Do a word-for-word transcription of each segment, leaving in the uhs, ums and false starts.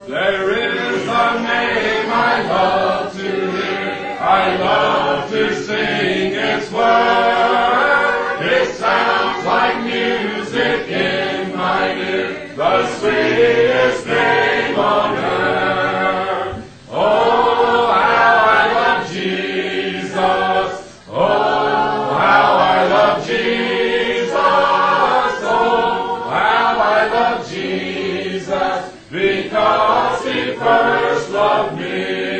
There is a name I love to hear, I love to sing its word. It sounds like music in my ear, the sweetest name on earth. Oh, how I love Jesus. Oh, how I love Jesus. Oh, how I love Jesus. Because he first loved me.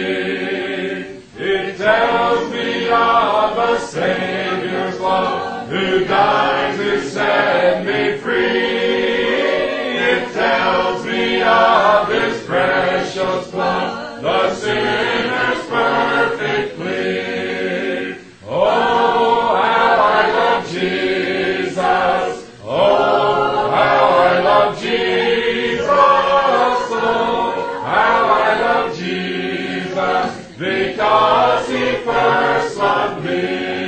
It tells me of a Savior's love who died to set me free. It tells me of his precious blood, the sinner's perfect plea. Oh, how I love Jesus. Oh, how I love Jesus. Because he first loved me.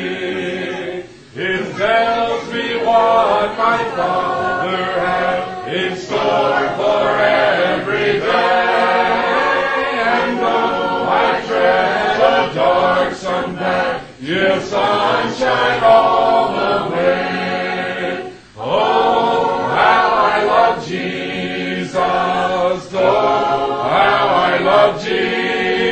It tells me what my Father had in store for every day. And though I tread a darksome path, yes, sunshine all the way. Oh, how I love Jesus. Oh, how I love Jesus.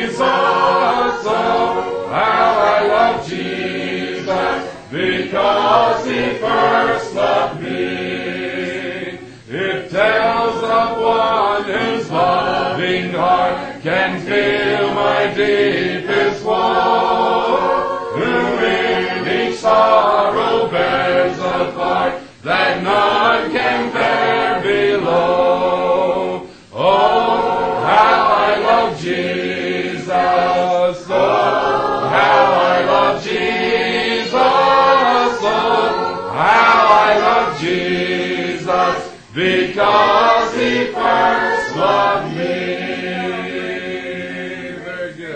Because he first loved me. It tells of one whose loving heart can feel my deepest woe, who in each sorrow bears a part that none can bear below. Oh, how I love Jesus. Oh, how I love Jesus. Jesus, because he first loved me.